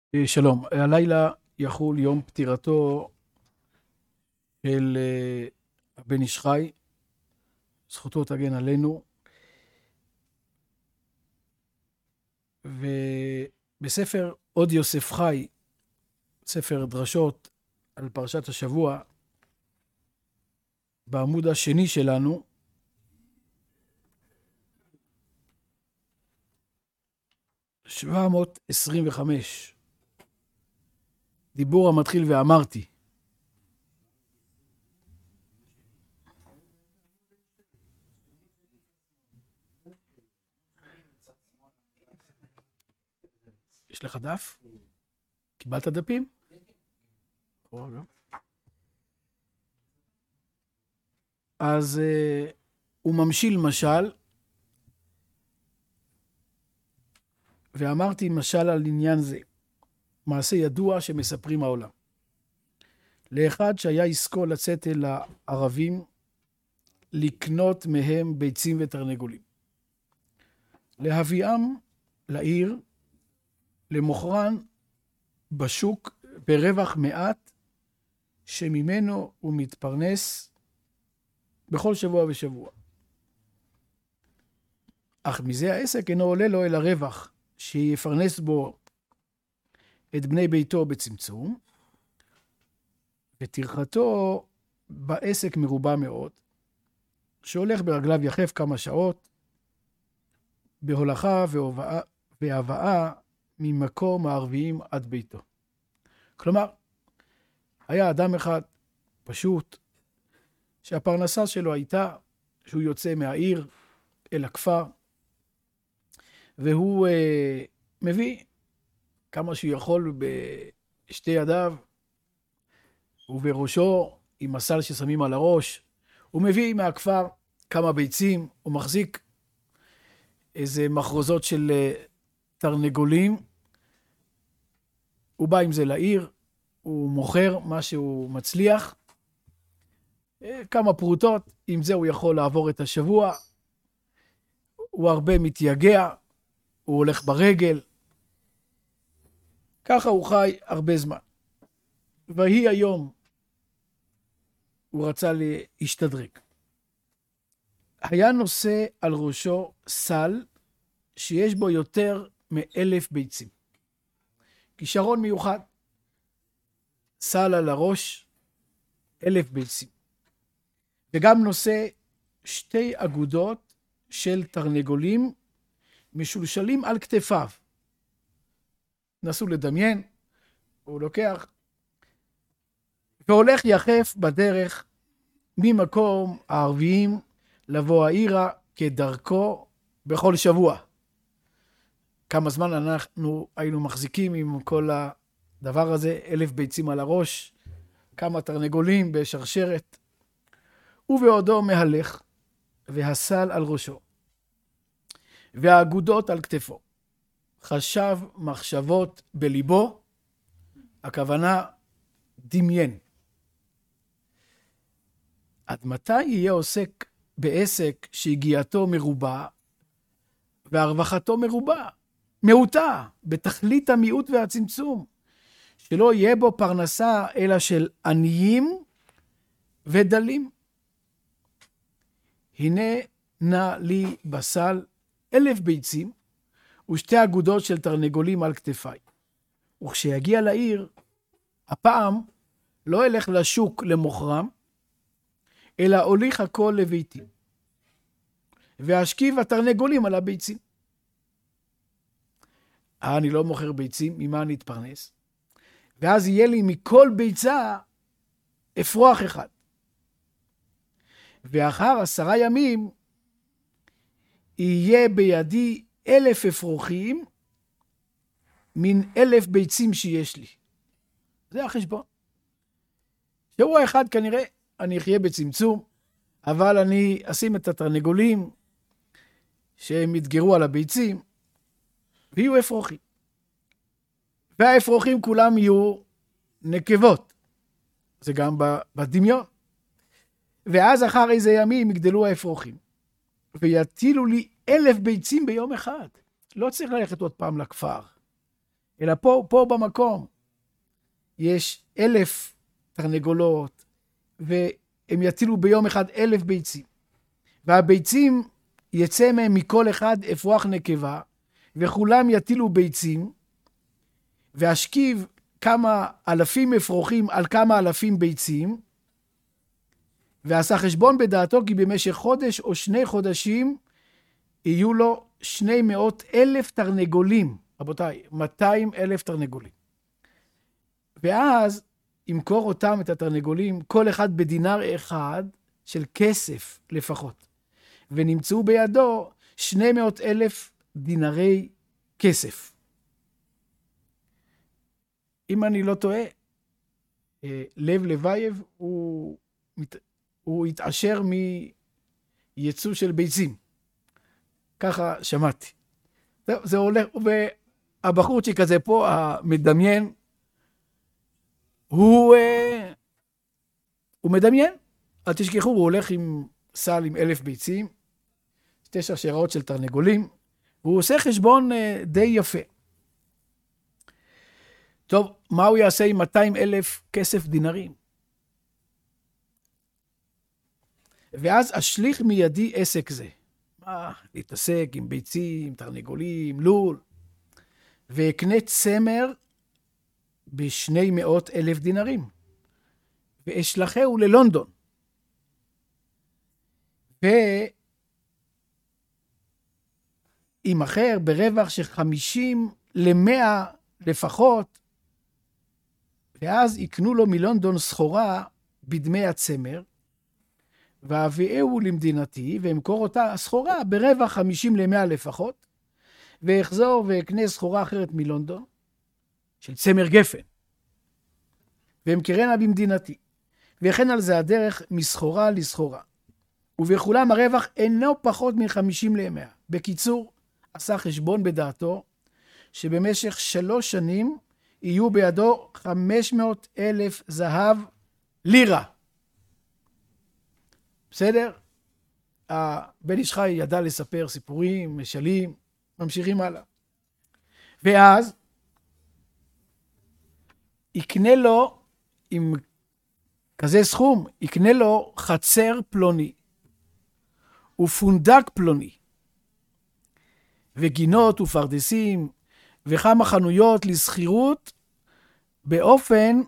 שלום, הלילה יחול יום פטירתו של הבן איש חי, זכותו תגן עלינו, ובספר עוד יוסף חי, ספר דרשות על פרשת השבוע, בעמוד השני שלנו, ,725, דיבור המתחיל ואמרתי. יש לך דף? קיבלת דפים? אז הוא ממשיל משל, ואמרתי משל על עניין זה, מעשה ידוע שמספרים העולם. לאחד שהיה עסקו לצאת אל הערבים, לקנות מהם ביצים ותרנגולים. להביאם לעיר, למוכרן בשוק ברווח מעט, שממנו הוא מתפרנס בכל שבוע ושבוע. אך מזה העסק אינו עולה לו אל הרווח, שיפרנס בו את בני ביתו בצמצום, וטרחתו בעסק מרובה מאוד, שהולך ברגליו יחף כמה שעות, בהולכה והבאה ממקום הערביים עד ביתו. כלומר, היה אדם אחד פשוט, שהפרנסה שלו הייתה שהוא יוצא מהעיר אל הכפר, והוא מביא כמה שהוא יכול בשתי ידיו, ובראשו עם הסל ששמים על הראש, הוא מביא מהכפר כמה ביצים, הוא מחזיק איזה מחרוזות של תרנגולים, הוא בא עם זה לעיר, הוא מוכר מה שהוא מצליח, כמה פרוטות, עם זה הוא יכול לעבור את השבוע, הוא הרבה מתייגע, הוא הולך ברגל, ככה הוא חי הרבה זמן. והיא היום, הוא רצה להשתדרג. היה נושא על ראשו סל, שיש בו יותר מ1,000 ביצים. כישרון מיוחד, סל על הראש, 1,000 ביצים. וגם נושא 2 אגודות של תרנגולים, משולשלים על כתפיו. נסו לדמיין, הוא לוקח, והולך יחף בדרך ממקום הערביים לבוא העירה כדרכו בכל שבוע. כמה זמן אנחנו היינו מחזיקים עם כל הדבר הזה, 1,000 ביצים על הראש, כמה תרנגולים בשרשרת, ובעודו מהלך, והסל על ראשו, והאגודות על כתפו. חשב מחשבות בליבו, הכוונה דמיין. עד מתי יהיה עוסק בעסק שהגיעתו מרובה, והרווחתו מרובה, מעוטה, בתכלית המיעוט והצמצום, שלא יהיה בו פרנסה אלא של עניים ודלים. הנה נע לי בסל 1,000 ביצים, ו2 אגודות של תרנגולים על כתפיי. וכשיגיע לעיר, הפעם לא אלך לשוק למוכרם, אלא הוליך הכל לביתי, והשכיב התרנגולים על הביצים. אני לא מוכר ביצים, ממה אני אתפרנס? ואז יהיה לי מכל ביצה אפרוח אחד. ואחר 10 ימים יהיה בידי 1,000 אפרוחים, מן 1,000 ביצים שיש לי. זה החשבון. שבוע אחד כנראה אני אחיה בצמצום, אבל אני אשים את התרנגולים שהם יתגרו על הביצים, ויהיו אפרוחים. והאפרוחים כולם יהיו נקבות. זה גם בדמיון. ואז אחר איזה ימים יגדלו האפרוחים, ויטילו לי 1,000 ביצים ביום אחד. לא צריך ללכת עוד פעם לכפר, אלא פה במקום. יש 1,000 תרנגולות, והם יטילו ביום אחד 1,000 ביצים. והביצים יצא מהם מכל אחד אפרוח נקבה, וכולם יטילו ביצים, והשכיב כמה אלפים אפרוחים על כמה אלפים ביצים, ועשה חשבון בדעתו כי במשך חודש או 2 חודשים יהיו לו 200,000 תרנגולים. רבותיי, 200,000 תרנגולים. ואז ימכור אותם, את התרנגולים, כל אחד בדינר אחד של כסף לפחות. ונמצאו בידו 200,000 דינרי כסף. אם אני לא טועה, לב לבייב הוא התעשר מייצוא של ביצים. ככה שמעתי. זה הולך, והבחורצ'יק הזה פה, המדמיין, הוא מדמיין. אל תשכחו, הוא הולך עם סל עם 1,000 ביצים, 9 שרשראות של תרנגולים, והוא עושה חשבון די יפה. טוב, מה הוא יעשה עם 200,000 כסף דינרים? ואז אשליך מידי עסק זה. להתעסק עם ביצים, תרנגולים, לול, ואקנה צמר ב200,000 דינרים, ואשלחהו ללונדון. וימכר ברווח של 50 ל-100 לפחות, ואז יקנו לו מלונדון סחורה בדמי הצמר, והביאהו למדינתי, ואמכור אותה סחורה ברווח 50 ל-100 לפחות, ואחזור ואקנה סחורה אחרת מלונדון, של צמר גפן, ואמכרנה במדינתי, וכן על זה הדרך מסחורה לסחורה, ובכולם הרווח אינו פחות מ-50 ל-100. בקיצור, עשה חשבון בדעתו, שבמשך 3 שנים יהיו בידו 500,000 זהב לירה. בסדר? בן איש חי ידע לספר סיפורים, משלים, ממשיכים הלאה. ואז יקנה לו, עם כזה סכום, יקנה לו חצר פלוני, ופונדק פלוני, וגינות ופרדסים, וכמה חנויות לסחירות, באופן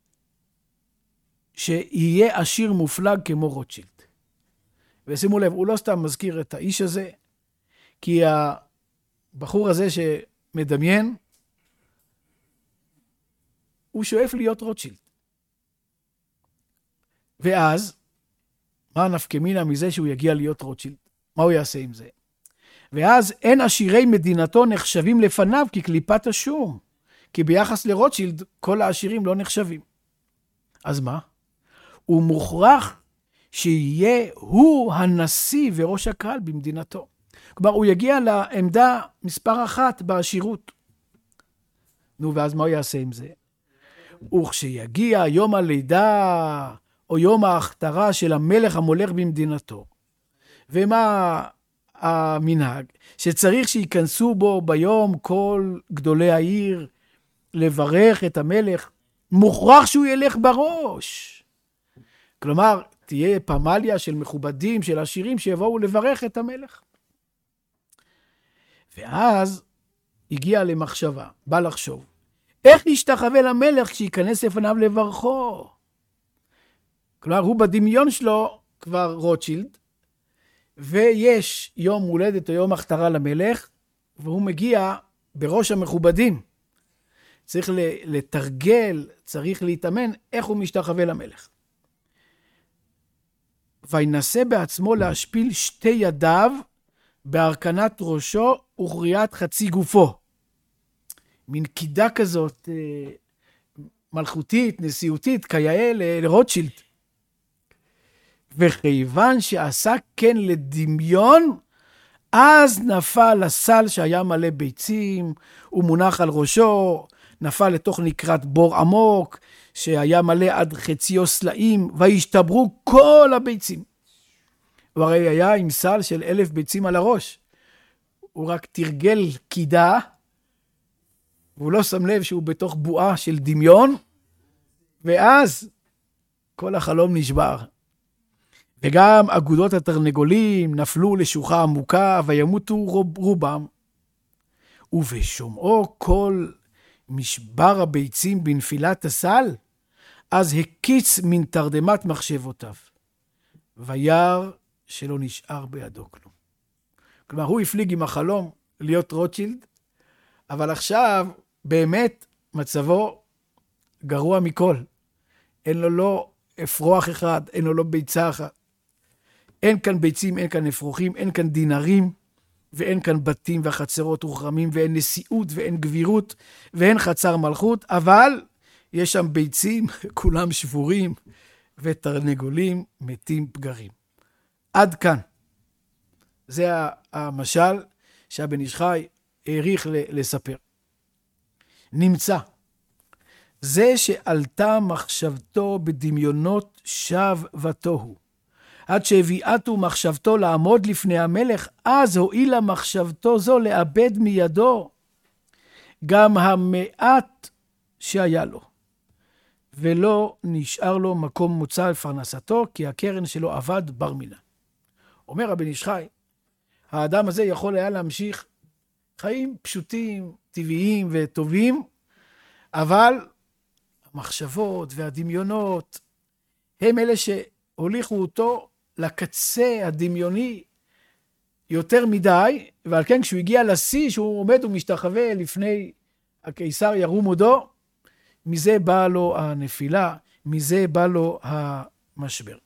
שיהיה עשיר מופלג כמו רוטשילד. ושימו לב, הוא לא סתם מזכיר את האיש הזה, כי הבחור הזה שמדמיין, הוא שואף להיות רוטשילד. ואז, מה נפקא מינה מזה שהוא יגיע להיות רוטשילד? מה הוא יעשה עם זה? ואז אין עשירי מדינתו נחשבים לפניו כקליפת השום, כי ביחס לרוטשילד כל העשירים לא נחשבים. אז מה? הוא מוכרח שיהיה הוא הנשיא וראש הקהל במדינתו. כלומר, הוא יגיע לעמדה מספר 1 בעשירות. נו, ואז מה הוא יעשה עם זה? וכשיגיע יום הלידה או יום ההכתרה של המלך המולך במדינתו, ומה המנהג? שצריך שיכנסו בו ביום כל גדולי העיר לברך את המלך, מוכרח שהוא ילך בראש. כלומר, תהיה פמליה של מכובדים, של עשירים, שיבואו לברך את המלך. ואז הגיע למחשבה, בא לחשוב, איך נשתחווה למלך כשיכנס לפניו לברכו? כלומר, הוא בדמיון שלו כבר רוטשילד, ויש יום הולדת או יום הכתרה למלך, והוא מגיע בראש המכובדים. צריך לתרגל, צריך להתאמן, איך הוא משתחווה למלך. וינסה בעצמו להשפיל 2 ידיו בהרכנת ראשו וכריית חצי גופו. מין קידה כזאת מלכותית, נשיאותית, כיאה לרוטשילד. וכיוון שעשה כן לדמיון, אז נפל הסל שהיה מלא ביצים, הוא מונח על ראשו, נפל לתוך נקרת בור עמוק, שהיה מלא עד חציו סלעים, והשתברו כל הביצים. הוא הרי היה עם סל של 1,000 ביצים על הראש. הוא רק תרגל קידה, והוא לא שם לב שהוא בתוך בועה של דמיון, ואז כל החלום נשבר. וגם אגודות התרנגולים נפלו לשוחה עמוקה, וימותו רובם. ובשומעו כל משבר הביצים בנפילת הסל, אז הקיץ מן תרדמת מחשבותיו. וירא שלא נשאר בידו כלום. כלומר, הוא הפליג עם החלום להיות רוטשילד, אבל עכשיו באמת מצבו גרוע מכל. אין לו לא אפרוח אחד, אין לו לא ביצה אחת. אין כאן ביצים, אין כאן אפרוחים, אין כאן דינרים, ואין כאן בתים וחצרות ורחמים, ואין נשיאות ואין גבירות, ואין חצר מלכות, אבל יש שם ביצים, כולם שבורים, ותרנגולים מתים פגרים. עד כאן. זה המשל שהבן איש חי העריך לספר. נמצא. זה שעלתה מחשבתו בדמיונות שב ותוהו. עד שהביאתו מחשבתו לעמוד לפני המלך, אז הועילה מחשבתו זו לאבד מידו גם המעט שהיה לו. ולא נשאר לו מקום מוצא לפרנסתו, כי הקרן שלו אבד בר מינה. אומר הבן איש חי, האדם הזה יכול היה להמשיך חיים פשוטים, טבעיים וטובים, אבל המחשבות והדמיונות הם אלה שהוליכו אותו לקצה הדמיוני יותר מדי, ועל כן כשהוא הגיע לשיא, שהוא עומד ומשתחווה לפני הקיסר ירום הודו, מזה באה לו הנפילה, מזה בא לו המשבר.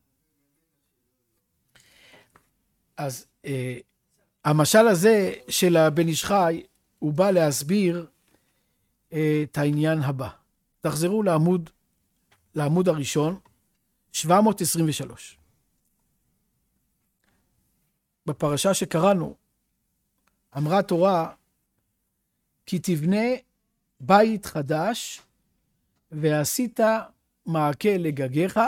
אז המשל הזה של הבן איש חי, הוא בא להסביר את העניין הבא. תחזרו לעמוד הראשון, 723. בפרשה שקראנו, אמרה תורה, כי תבנה בית חדש, ועשית מעקה לגגיך,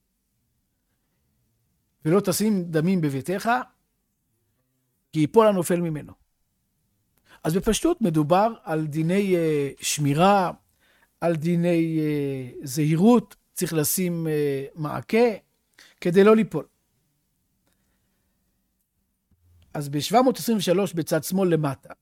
ולא תשים דמים בביתך, כי יפול הנופל ממנו. אז בפשטות מדובר על דיני שמירה, על דיני זהירות, צריך לשים מעקה, כדי לא ליפול. אז ב-723 בצד שמאל למטה,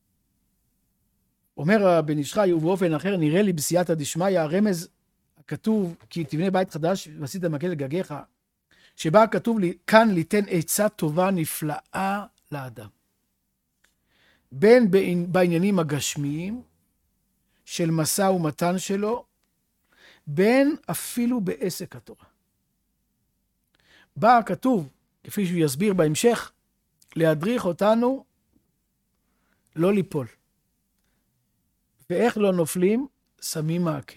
אומר הבן איש חי, ובאופן אחר נראה לי בסייעתא דשמיא, הרמז הכתוב, כי תבנה בית חדש ועשית מעקה לגגיך, שבה כתוב לי, כאן ליתן עצה טובה נפלאה לאדם. בין בעניינים הגשמיים, של משא ומתן שלו, בין אפילו בעסק התורה. בא כתוב, כפי שהוא יסביר בהמשך, להדריך אותנו לא ליפול. ואיך לא נופלים? שמים מעקה.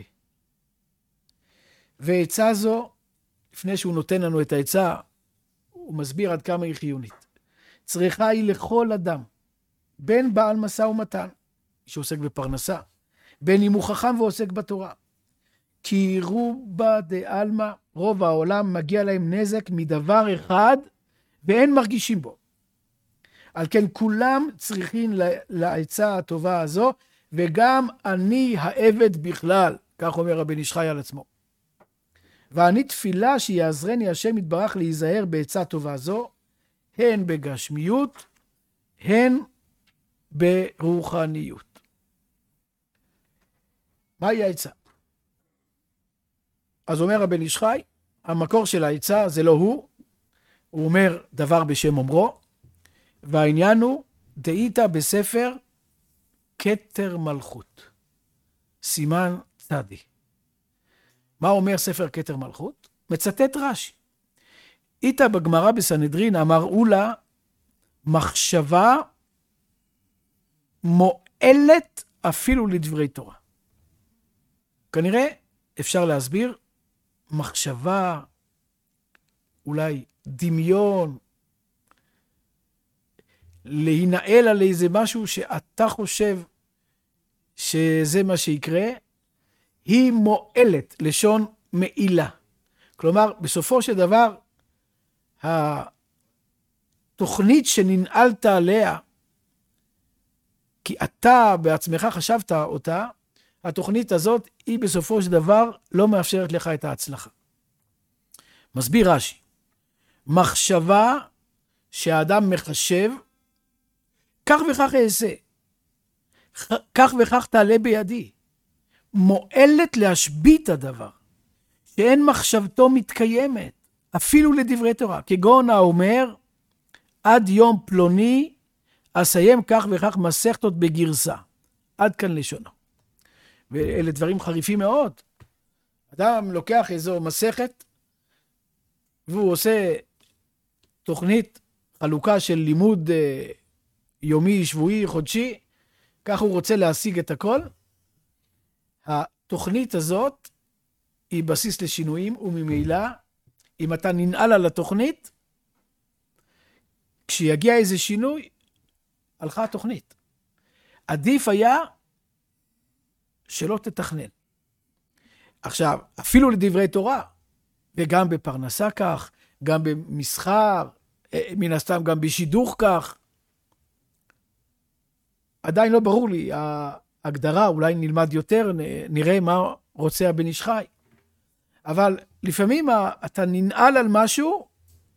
ועצה זו, לפני שהוא נותן לנו את העצה, הוא מסביר עד כמה היא חיונית. צריכה היא לכל אדם, בין בעל משא ומתן, שעוסק בפרנסה, בין אם הוא חכם ועוסק בתורה. כי רובה דעלמא, רוב העולם מגיע להם נזק מדבר אחד, ואין מרגישים בו. על כן כולם צריכים לעצה הטובה הזו, וגם אני העבד בכלל, כך אומר הבן איש חי על עצמו. ואני תפילה שיעזרני השם יתברך להיזהר בעצה טובה זו, הן בגשמיות, הן ברוחניות. מהי העצה? אז אומר הבן איש חי, המקור של העצה זה לא הוא אומר דבר בשם אומרו, והעניין הוא, דאיתא בספר כתר מלכות, סימן צדי. מה אומר ספר כתר מלכות? מצטט רש"י. איתא בגמרא בסנהדרין אמרו לה, מחשבה מועלת אפילו לדברי תורה. כנראה אפשר להסביר, מחשבה, אולי דמיון, להינעל על איזה משהו שאתה חושב שזה מה שיקרה, היא מועלת, לשון מעילה. כלומר, בסופו של דבר, התוכנית שננעלת עליה, כי אתה בעצמך חשבת אותה, התוכנית הזאת היא בסופו של דבר לא מאפשרת לך את ההצלחה. מסביר רש"י, מחשבה שהאדם מחשב, כך וכך אעשה, כך וכך תעלה בידי, מועלת להשבית הדבר, שאין מחשבתו מתקיימת, אפילו לדברי תורה, כגון האומר, עד יום פלוני, אסיים כך וכך מסכתות בגרסה. עד כאן לשונו. ואלה דברים חריפים מאוד. אדם לוקח איזו מסכת, והוא עושה תוכנית חלוקה של לימוד יומי, שבועי, חודשי, כך הוא רוצה להשיג את הכל. התוכנית הזאת היא בסיס לשינויים, וממילא, אם אתה ננעל על התוכנית, כשיגיע איזה שינוי, הלכה התוכנית. עדיף היה שלא תתכנן. עכשיו, אפילו לדברי תורה, וגם בפרנסה כך, גם במסחר, מן הסתם גם בשידוך כך, עדיין לא ברור לי, ההגדרה, אולי נלמד יותר, נראה מה רוצה הבן איש חי. אבל לפעמים אתה ננעל על משהו,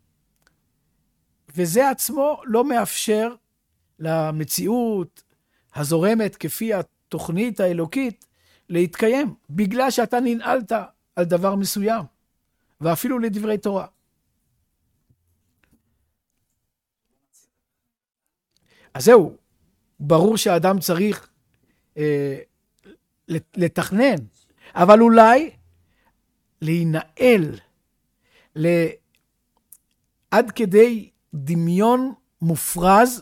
וזה עצמו לא מאפשר למציאות הזורמת כפי התוכנית האלוקית להתקיים, בגלל שאתה ננעלת על דבר מסוים, ואפילו לדברי תורה. אז זהו, ברור שהאדם צריך לתכנן, אבל אולי להינעל עד כדי דמיון מופרז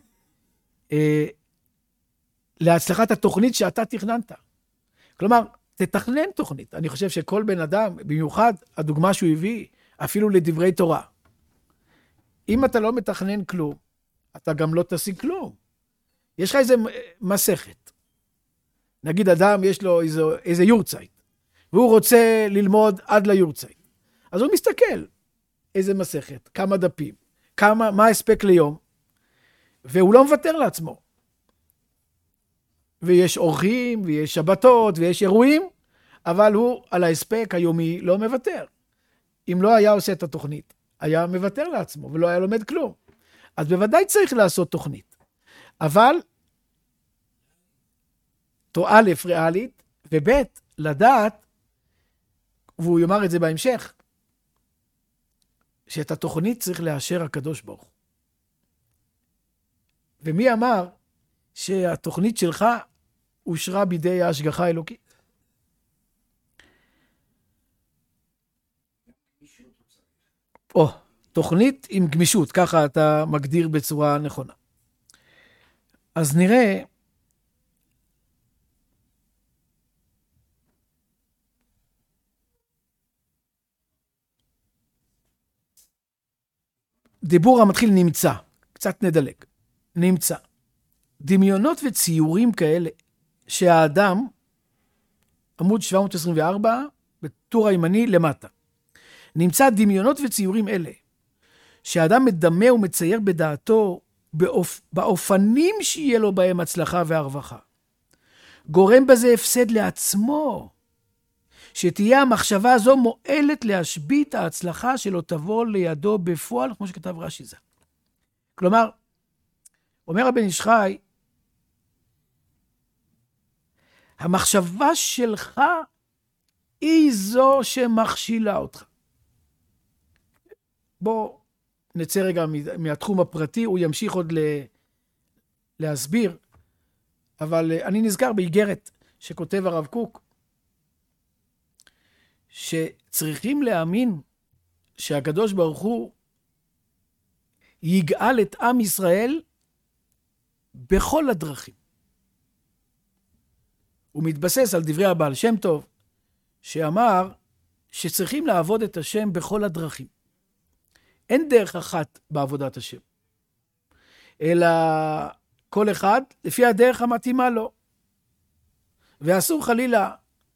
להצלחת התוכנית שאתה תכננת. כלומר, תתכנן תוכנית. אני חושב שכל בן אדם, במיוחד הדוגמה שהוא הביא, אפילו לדברי תורה. אם אתה לא מתכנן כלום, אתה גם לא תשיג כלום. יש לך איזה מסכת. נגיד אדם יש לו איזה יורצייט, והוא רוצה ללמוד עד ליורצייט. אז הוא מסתכל איזה מסכת, כמה דפים, מה הספק ליום, והוא לא מוותר לעצמו. ויש אורחים, ויש שבתות, ויש אירועים, אבל הוא על ההספק היומי לא מוותר. אם לא היה עושה את התוכנית, היה מוותר לעצמו, ולא היה לומד כלום. אז בוודאי צריך לעשות תוכנית. אבל, א' ריאלית, וב' לדעת, והוא יאמר את זה בהמשך, שאת התוכנית צריך לאשר הקדוש ברוך הוא. ומי אמר שהתוכנית שלך אושרה בידי ההשגחה האלוקית? תוכנית עם גמישות, ככה אתה מגדיר בצורה נכונה. אז נראה דיבור המתחיל נמצא, קצת נדלג, נמצא. דמיונות וציורים כאלה שהאדם, עמוד 724, בטור הימני למטה. נמצא דמיונות וציורים אלה, שהאדם מדמה ומצייר בדעתו באופנים שיהיה לו בהם הצלחה והרווחה. גורם בזה הפסד לעצמו, שתהיה המחשבה הזו מועלת להשבית ההצלחה שלו תבוא לידו בפועל, כמו שכתב רש"י ז"ל. כלומר, אומר הבן איש חי, המחשבה שלך היא זו שמכשילה אותך. בוא נצא רגע מהתחום הפרטי, הוא ימשיך עוד להסביר, אבל אני נזכר באיגרת שכותב הרב קוק, שצריכים להאמין שהקדוש ברוך הוא יגאל את עם ישראל בכל הדרכים. הוא מתבסס על דברי הבעל שם טוב, שאמר שצריכים לעבוד את השם בכל הדרכים. אין דרך אחת בעבודת השם, אלא כל אחד לפי הדרך המתאימה לו. ואסור חלילה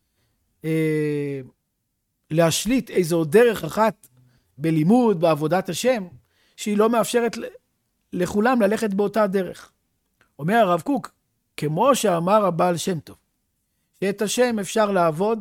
להשליט איזו דרך אחת בלימוד, בעבודת השם, שהיא לא מאפשרת לכולם ללכת באותה דרך. אומר הרב קוק, כמו שאמר הבעל שם טוב, שאת השם אפשר לעבוד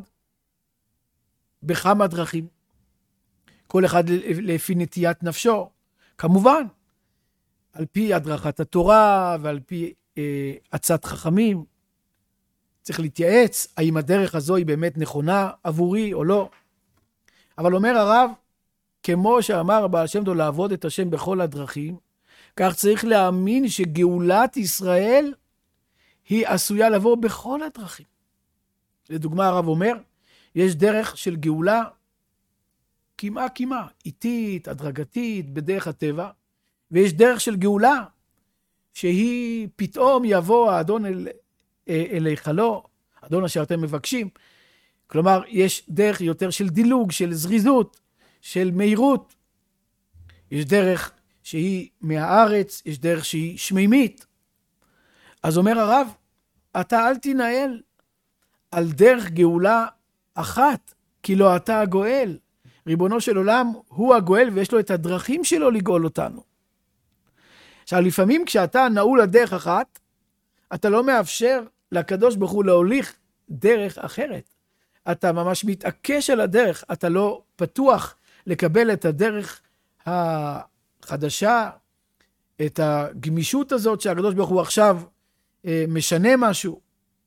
בכמה דרכים. כל אחד לפי נטיית נפשו, כמובן, על פי הדרכת התורה ועל פי עצת חכמים. צריך להתייעץ, האם הדרך הזו היא באמת נכונה עבורי או לא. אבל אומר הרב, כמו שאמר הבעל שם טוב לעבוד את השם בכל הדרכים, כך צריך להאמין שגאולת ישראל היא עשויה לבוא בכל הדרכים. לדוגמה הרב אומר, יש דרך של גאולה כמעט, איטית, הדרגתית, בדרך הטבע, ויש דרך של גאולה שהיא פתאום יבוא האדון אל היכלו, אדון אשר אתם מבקשים. כלומר, יש דרך יותר של דילוג, של זריזות, של מהירות. יש דרך שהיא מהארץ, יש דרך שהיא שמימית. אז אומר הרב, אתה אל תנהל על דרך גאולה אחת, כי לא אתה הגואל. ריבונו של עולם הוא הגואל ויש לו את הדרכים שלו לגאול אותנו. עכשיו, לפעמים כשאתה נעול על דרך אחת, אתה לא מאפשר לקדוש ברוך הוא להוליך דרך אחרת. אתה ממש מתעקש על הדרך, אתה לא פתוח לקבל את הדרך החדשה, את הגמישות הזאת שהקדוש ברוך הוא עכשיו משנה משהו.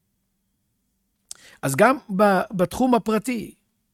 אז גם בתחום הפרטי.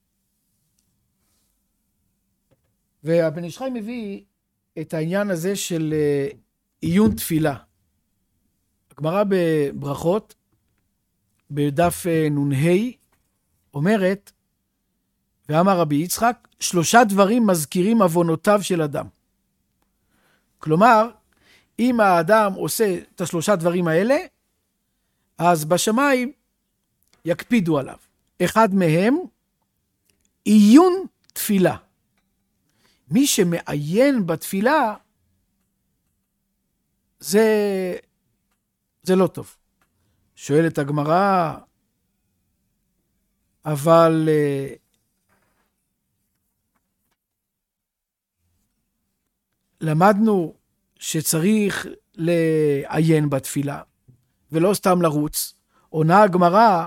והבן איש חי מביא את העניין הזה של עיון תפילה. הגמרא בברכות, בדף נ"ה, אומרת, ואמר רבי יצחק, 3 דברים מזכירים עוונותיו של אדם. כלומר, אם האדם עושה את 3 דברים האלה, אז בשמיים יקפידו עליו. אחד מהם, עיון תפילה. מי שמעיין בתפילה, זה לא טוב. שואלת הגמרא, אבל למדנו שצריך לעיין בתפילה, ולא סתם לרוץ. עונה הגמרא,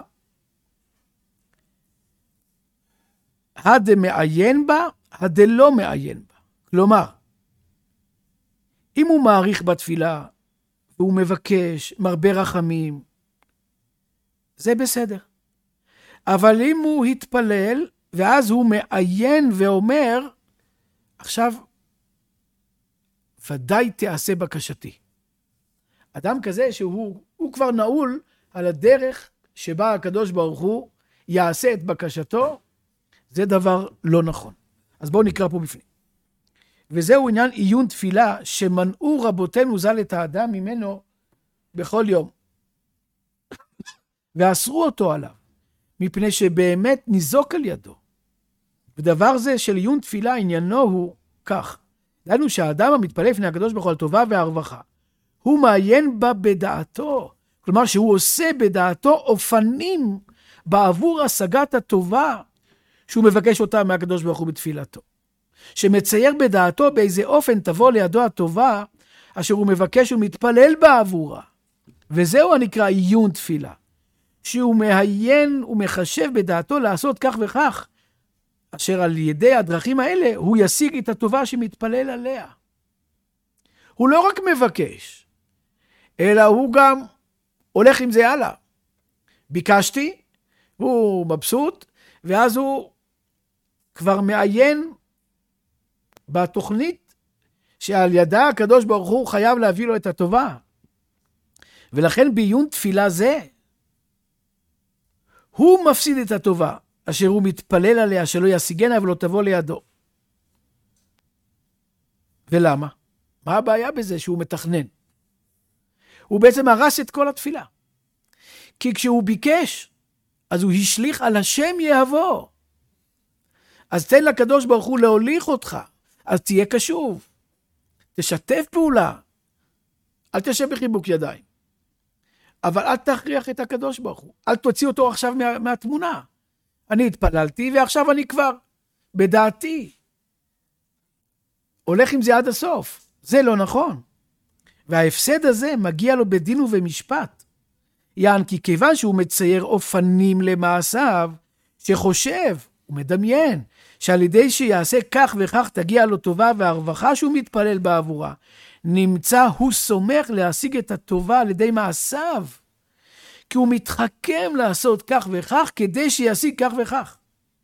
הדמעיין בה, הדלא מעיין בה. כלומר, אם הוא מעריך בתפילה, והוא מבקש, מרבה רחמים, זה בסדר. אבל אם הוא התפלל, ואז הוא מעיין ואומר, עכשיו, ודאי תעשה בקשתי. אדם כזה שהוא כבר נעול על הדרך שבה הקדוש ברוך הוא יעשה את בקשתו, זה דבר לא נכון. אז בואו נקרא פה בפנים. וזהו עניין עיון תפילה שמנעו רבותינו ז"ל את האדם ממנו בכל יום. ואסרו אותו עליו, מפני שבאמת ניזוק על ידו. ודבר זה של עיון תפילה עניינו הוא כך. דענו שהאדם המתפלל לפני הקדוש ברוך הוא על טובה והרווחה, הוא מעיין בה בדעתו. כלומר שהוא עושה בדעתו אופנים בעבור השגת הטובה שהוא מבקש אותה מהקדוש ברוך הוא בתפילתו. שמצייר בדעתו באיזה אופן תבוא לידו הטובה אשר הוא מבקש ומתפלל בעבורה. וזהו הנקרא עיון תפילה. שהוא מעיין ומחשב בדעתו לעשות כך וכך, אשר על ידי הדרכים האלה הוא ישיג את הטובה שמתפלל עליה. הוא לא רק מבקש, אלא הוא גם הולך עם זה הלאה. ביקשתי, הוא מבסוט, ואז הוא כבר מעיין בתוכנית שעל ידה הקדוש ברוך הוא חייב להביא לו את הטובה. ולכן בעיון תפילה זה, הוא מפסיד את הטובה, אשר הוא מתפלל עליה, שלא ישיגנה ולא תבוא לידו. ולמה? מה הבעיה בזה שהוא מתכנן? הוא בעצם הרס את כל התפילה. כי כשהוא ביקש, אז הוא השליך על השם יהבו. אז תן לקדוש ברוך הוא להוליך אותך, אז תהיה קשוב. תשתף פעולה. אל תשב בחיבוק ידיים. אבל אל תכריח את הקדוש ברוך הוא. אל תוציא אותו עכשיו מהתמונה. אני התפללתי ועכשיו אני כבר בדעתי. הולך עם זה עד הסוף. זה לא נכון. וההפסד הזה מגיע לו בדין ובמשפט. יען כי כיוון שהוא מצייר אופנים למעשיו, שחושב ומדמיין שעל ידי שיעשה כך וכך תגיע לו טובה והרווחה שהוא מתפלל בעבורה, נמצא הוא סומך להשיג את הטובה על ידי מעשיו, כי הוא מתחכם לעשות כך וכך כדי שישיג כך וכך.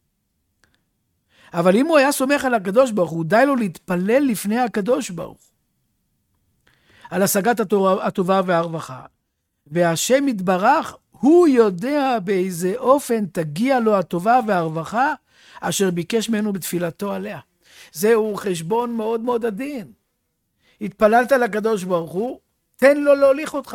אבל אם הוא היה סומך על הקדוש ברוך הוא, די לו להתפלל לפני הקדוש ברוך הוא, על השגת הטובה והרווחה. והשם יתברך, הוא יודע באיזה אופן תגיע לו הטובה והרווחה, אשר ביקש ממנו בתפילתו עליה. זהו חשבון מאוד מאוד עדין. התפללת לקדוש ברוך הוא, תן לו להוליך אותך.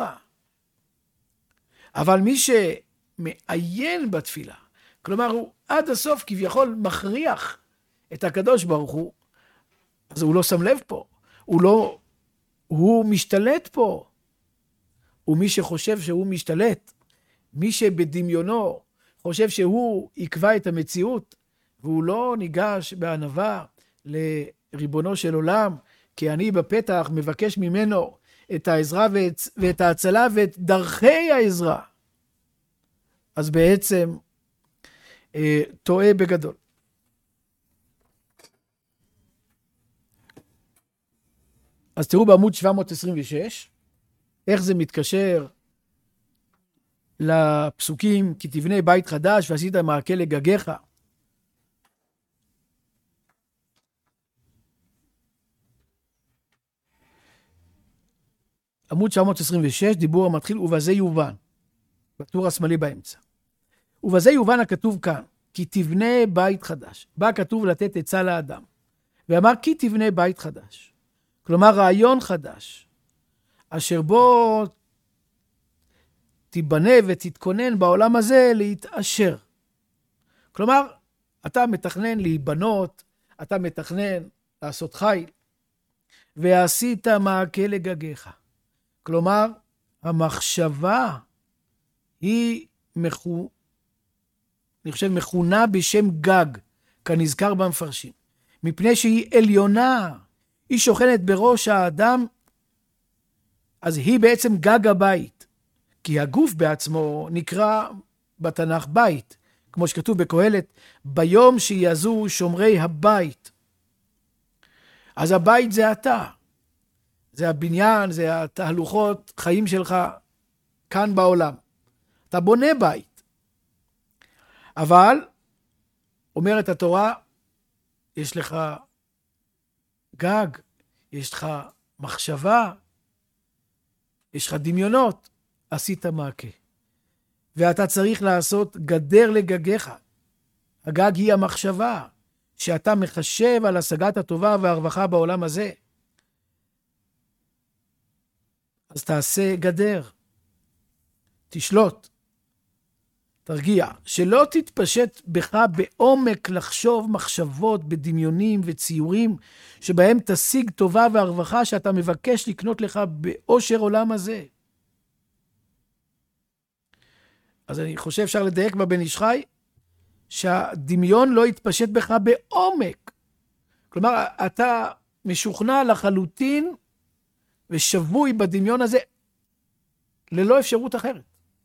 אבל מי שמעיין בתפילה, כלומר הוא עד הסוף כביכול מכריח את הקדוש ברוך הוא, אז הוא לא שם לב פה, הוא משתלט פה. ומי שחושב שהוא משתלט, מי שבדמיונו חושב שהוא יקבע את המציאות, והוא לא ניגש בענווה לריבונו של עולם, כי אני בפתח מבקש ממנו את העזרה ואת ההצלה ואת דרכי העזרה, אז בעצם טועה בגדול. אז תראו בעמוד 726, איך זה מתקשר לפסוקים, כי תבנה בית חדש ועשית מעקה לגגיך. עמוד 926, דיבור המתחיל, ובזה יובן, בטור השמאלי באמצע. ובזה יובן הכתוב כאן, כי תבנה בית חדש. בא כתוב לתת עצה לאדם, ואמר כי תבנה בית חדש. כלומר רעיון חדש, אשר בו תיבנה ותתכונן בעולם הזה להתעשר. כלומר, אתה מתכנן להיבנות, אתה מתכנן לעשות חיל, ועשית מעקה לגגיך. כלומר, המחשבה היא אני חושב מכונה בשם גג, כנזכר במפרשים. מפני שהיא עליונה, היא שוכנת בראש האדם, אז היא בעצם גג הבית. כי הגוף בעצמו נקרא בתנ"ך בית, כמו שכתוב בקהלת, ביום שיעזו שומרי הבית. אז הבית זה אתה. זה הבניין, זה התהלוכות חיים שלך כאן בעולם. אתה בונה בית. אבל, אומרת התורה, יש לך גג, יש לך מחשבה, יש לך דמיונות, עשית מעקה. ואתה צריך לעשות גדר לגגיך. הגג היא המחשבה, שאתה מחשב על השגת הטובה והרווחה בעולם הזה. אז תעשה גדר, תשלוט, תרגיע, שלא תתפשט בך בעומק לחשוב מחשבות בדמיונים וציורים, שבהם תשיג טובה והרווחה שאתה מבקש לקנות לך באושר עולם הזה. אז אני חושב אפשר לדייק בבן איש חי, שהדמיון לא יתפשט בך בעומק. כלומר, אתה משוכנע לחלוטין, ושבוי בדמיון הזה, ללא אפשרות אחרת.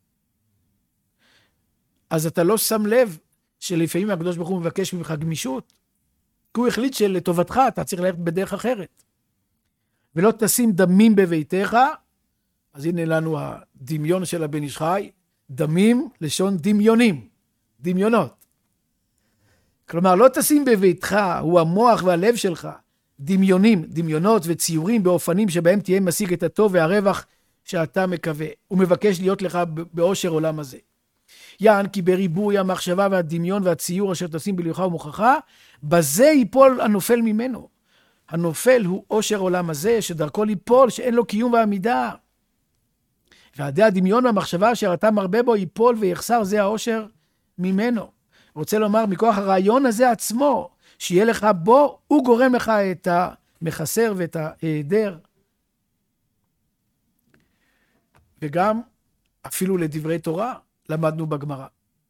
אז אתה לא שם לב, שלפעמים הקדוש ברוך הוא מבקש ממך גמישות, כי הוא החליט שלטובתך אתה צריך ללכת בדרך אחרת. ולא תשים דמים בביתך, אז הנה לנו הדמיון של הבן איש חי, דמים לשון דמיונים, דמיונות. כלומר, לא תשים בביתך, הוא המוח והלב שלך, דמיונים, דמיונות וציורים באופנים שבהם תהיה משיג את הטוב והרווח שאתה מקווה. הוא מבקש להיות לך באושר עולם הזה. יען כי בריבוי המחשבה והדמיון והציור אשר תשים בלבך ומוכחה, בזה ייפול הנופל ממנו. הנופל הוא אושר עולם הזה שדרכו ליפול, שאין לו קיום ועמידה. ועדי הדמיון והמחשבה אשר אתה מרבה בו ייפול ויחסר, זה האושר ממנו. רוצה לומר, מכוח הרעיון הזה עצמו, שיהיה לך בו, הוא גורם לך את המחסר ואת ההיעדר. וגם אפילו לדברי תורה למדנו בגמרא.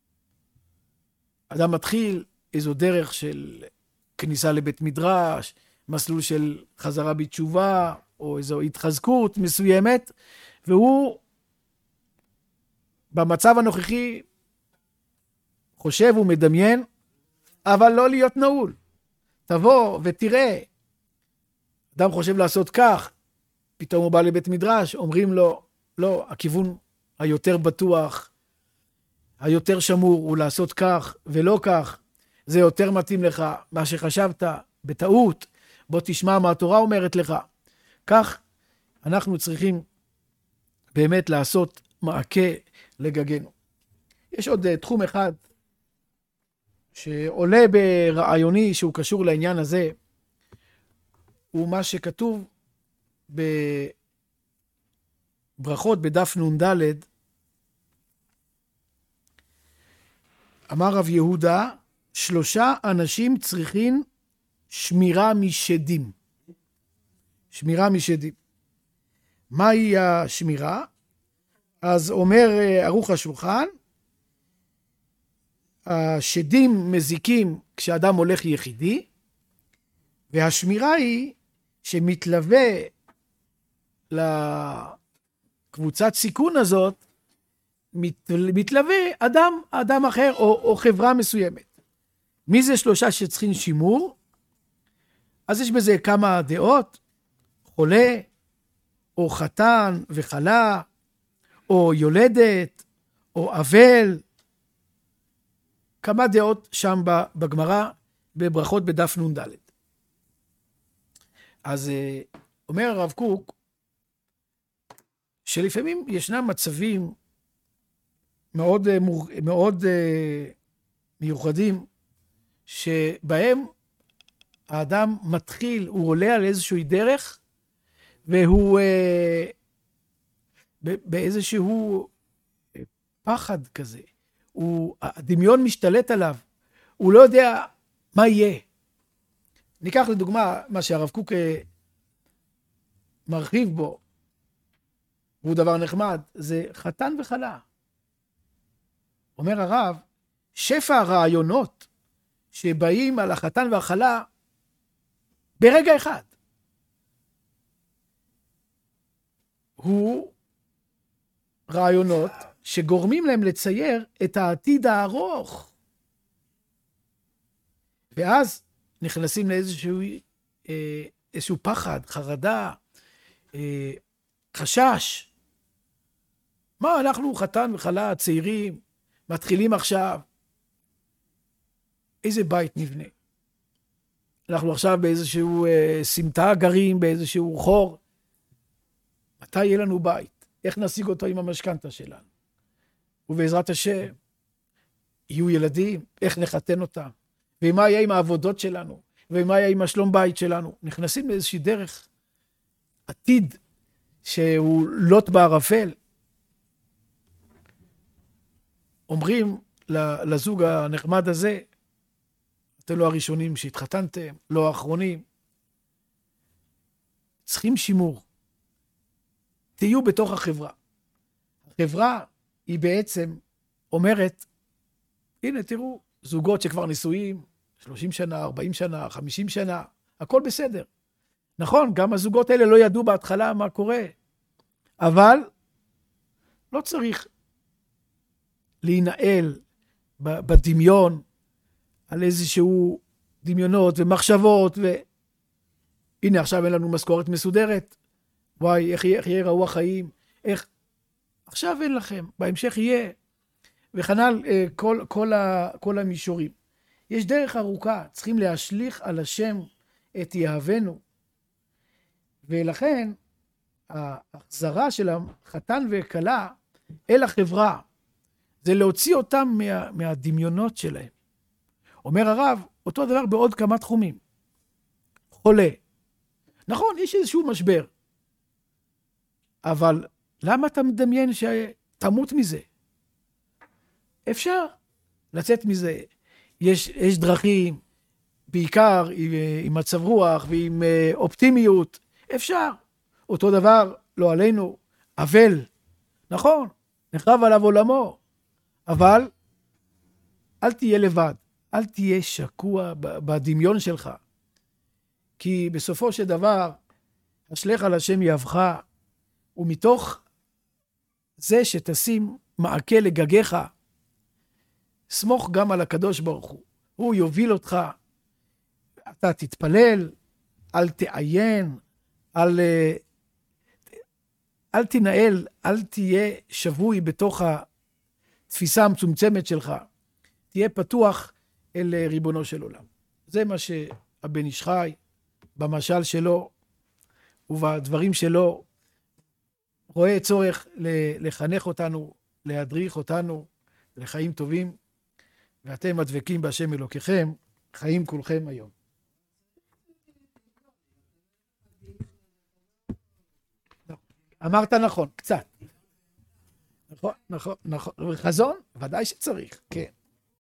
אדם מתחיל איזו דרך של כניסה לבית מדרש, מסלול של חזרה בתשובה, או איזו התחזקות מסוימת, והוא במצב הנוכחי חושב ומדמיין, אבל לא להיות נעול. תבוא ותראה, אדם חושב לעשות כך, פתאום הוא בא לבית מדרש, אומרים לו, לא, הכיוון היותר בטוח, היותר שמור הוא לעשות כך ולא כך, זה יותר מתאים לך מה שחשבת בטעות, בוא תשמע מה התורה אומרת לך. כך אנחנו צריכים באמת לעשות מעקה לגגנו. יש עוד תחום אחד שעולה ברעיוני שהוא קשור לעניין הזה, הוא מה שכתוב בברכות בדף נ"ד. אמר רב יהודה, 3 אנשים צריכים שמירה משדים. שמירה משדים. מהי השמירה? אז אומר ערוך השולחן, השדים מזיקים כשאדם הולך יחידי, והשמירה היא שמתלווה לקבוצת סיכון הזאת, מתלווה אדם אחר או חברה מסוימת. מי זה 3 שצריכים שימור? אז יש בזה כמה דעות, חולה, או חתן וחלה, או יולדת, או אבל, כמה דעות שם בגמרא, בברכות בדף נ"ד. אז אומר הרב קוק, שלפעמים ישנם מצבים מאוד מיוחדים, שבהם האדם מתחיל, הוא עולה על איזושהי דרך, והוא באיזשהו פחד כזה, הדמיון משתלט עליו, הוא לא יודע מה יהיה. ניקח לדוגמה מה שהרב קוק מרחיב בו, והוא דבר נחמד, זה חתן וחלה. אומר הרב, שפע הרעיונות שבאים על החתן והחלה ברגע אחד, הוא רעיונות שגורמים להם לצייר את העתיד הארוך. ואז נכנסים לאיזשהו פחד, חרדה, חשש. מה, אנחנו חתן וחלה צעירים, מתחילים עכשיו, איזה בית נבנה? אנחנו עכשיו באיזשהו סמטה גרים, באיזשהו חור. מתי יהיה לנו בית? איך נשיג אותו עם המשכנתה שלנו? ובעזרת השם, יהיו ילדים, איך נחתן אותם? ומה יהיה עם העבודות שלנו? ומה יהיה עם השלום בית שלנו? נכנסים לאיזושהי דרך עתיד שהוא לוט בערפל. אומרים לזוג הנחמד הזה, אתם לא הראשונים שהתחתנתם, לא האחרונים, צריכים שימור. תהיו בתוך החברה. החברה היא בעצם אומרת, הנה תראו, זוגות שכבר נישואים, 30 שנה, 40 שנה, 50 שנה, הכל בסדר. נכון, גם הזוגות האלה לא ידעו בהתחלה מה קורה, אבל לא צריך להינעל בדמיון, על איזשהו דמיונות ומחשבות, והנה עכשיו אין לנו משכורת מסודרת, וואי, איך יהיה רוח חיים, איך, עכשיו אין לכם, בהמשך יהיה, וכנ"ל כל המישורים. יש דרך ארוכה, צריכים להשליך על השם את יהבנו, ולכן ההחזרה של החתן וכלה אל החברה, זה להוציא אותם מהדמיונות שלהם. אומר הרב, אותו דבר בעוד כמה תחומים. חולה. נכון, יש איזשהו משבר. אבל למה אתה מדמיין שתמות מזה? אפשר לצאת מזה. יש דרכים, בעיקר עם מצב רוח ועם אופטימיות. אפשר. אותו דבר, לא עלינו, אבל. נכון, נחרב עליו עולמו. אבל אל תהיה לבד. אל תהיה שקוע בדמיון שלך. כי בסופו של דבר, השלך על השם יהבך, ומתוך זה שתשים מעקה לגגיך, סמוך גם על הקדוש ברוך הוא. הוא יוביל אותך, אתה תתפלל, אל תעיין, אל תנהל, אל תהיה שבוי בתוך התפיסה המצומצמת שלך. תהיה פתוח אל ריבונו של עולם. זה מה שהבן איש חי, במשל שלו ובדברים שלו, רואה צורך לחנך אותנו, להדריך אותנו לחיים טובים, ואתם הדבקים בהשם אלוקיכם, חיים כולכם היום. אמרת נכון, קצת. נכון, נכון, נכון. חזון, ודאי שצריך, כן.